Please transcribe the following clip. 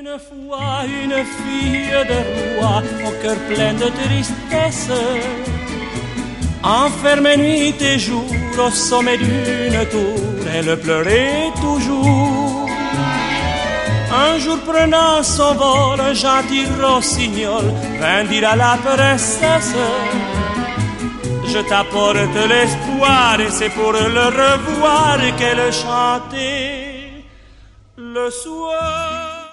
Une fois, une fille de roi, au cœur plein de tristesse, enfermée nuit et jour au sommet d'une tour, elle pleurait toujours. Un jour prenant son vol, un gentil rossignol vint dire à la princesse: je t'apporte l'espoir et c'est pour le revoir qu'elle chantait le soir.